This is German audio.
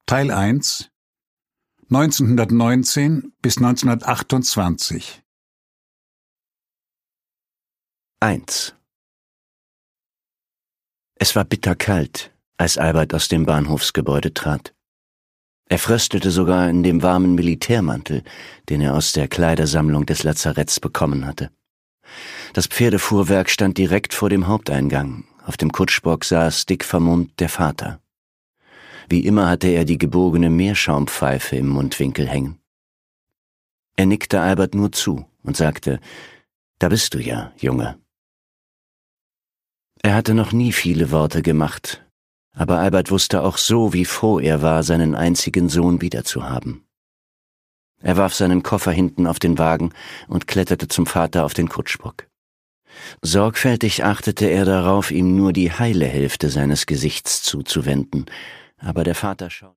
Teil 1 1919 bis 1928 1. Es war bitterkalt, als Albert aus dem Bahnhofsgebäude trat. Er fröstelte sogar in dem warmen Militärmantel, den er aus der Kleidersammlung des Lazaretts bekommen hatte. Das Pferdefuhrwerk stand direkt vor dem Haupteingang. Auf dem Kutschbock saß dick vermummt der Vater. Wie immer hatte er die gebogene Meerschaumpfeife im Mundwinkel hängen. Er nickte Albert nur zu und sagte: »Da bist du ja, Junge.« Er hatte noch nie viele Worte gemacht, aber Albert wusste auch so, wie froh er war, seinen einzigen Sohn wiederzuhaben. Er warf seinen Koffer hinten auf den Wagen und kletterte zum Vater auf den Kutschbock. Sorgfältig achtete er darauf, ihm nur die heile Hälfte seines Gesichts zuzuwenden, aber der Vater schaute